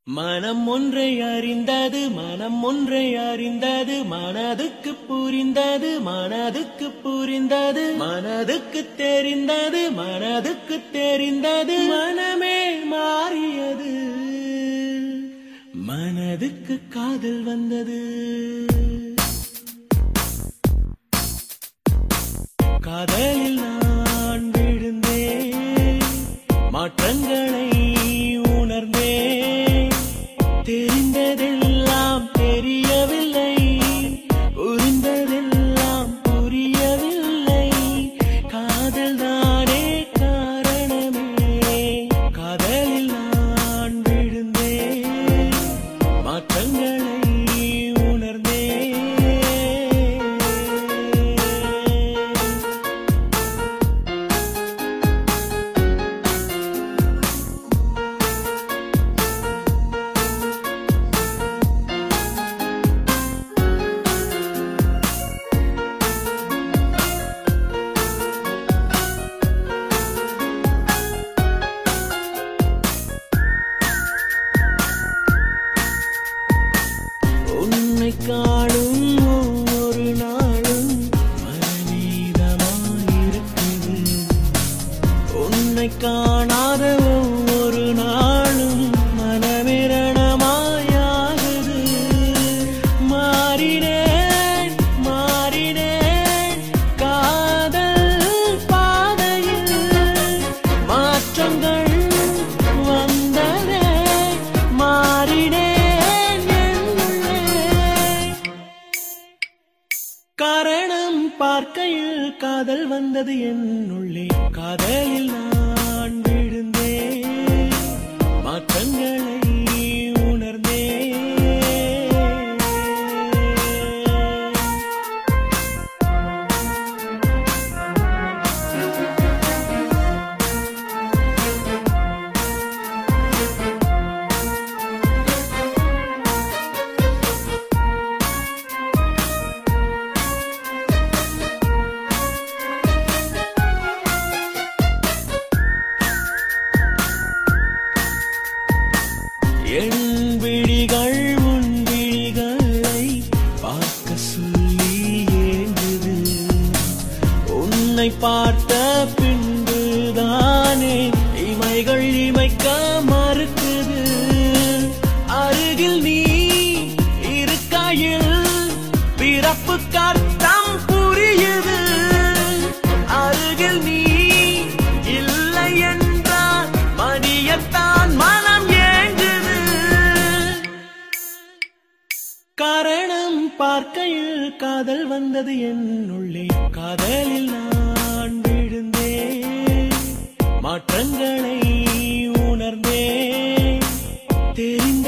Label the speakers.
Speaker 1: மனம் ஒன்றை அறிந்தது மனம் ஒன்றை அறிந்தது மனதுக்கு புரிந்தது மனதுக்கு புரிந்தது மனதுக்கு தெரிந்தது மனதுக்கு தெரிந்தது மனமே மாறியது மனதுக்கு காதல் வந்தது காதலில் நான் விழுந்தேன் மாற்றங்களை உணர்ந்தேன் தெரிந்ததெல்லாம் தெரியவில்லை புரிந்ததெல்லாம் புரியவில்லை காதல் தானே காரணமே காதலில் நான் விழுந்தேன் மாற்றங்களை உணர்ந்தேன் உன்னை காணும் ஒவ்வொரு நாளும் மனநீதமாயிருக்குது உன்னை காணாத ஒவ்வொரு நாளும் மனமிரணமாயாகுது மாறினேன் மாறினேன் காதல் பாதையில் மாற்றங்கள் வந்ததே மாறினேன் காரணம் பார்க்கையில் காதல் வந்தது என்னுள்ளே காதலில் நான் விழுந்தேன் மாற்றங்களை உணர்ந்தேன் என் விழிகள் உன் விழிகளை பார்க்க சொல்லி ஏங்குது உன்னை பார்த்த பின்புதானே இமைகள் இமைக்க மறுக்குது அருகில் நீ இருக்கையில் பிறப்பு கர்த்தம் புரியுது அருகில் நீ இல்லை என்றால் மணியத்தான் மனம் காரணம் பார்க்கையில் காதல் வந்தது என்னுள்ளே காதலில் நான் விழுந்தேன் மாற்றங்களை உணர்ந்தேன் தெரிந்த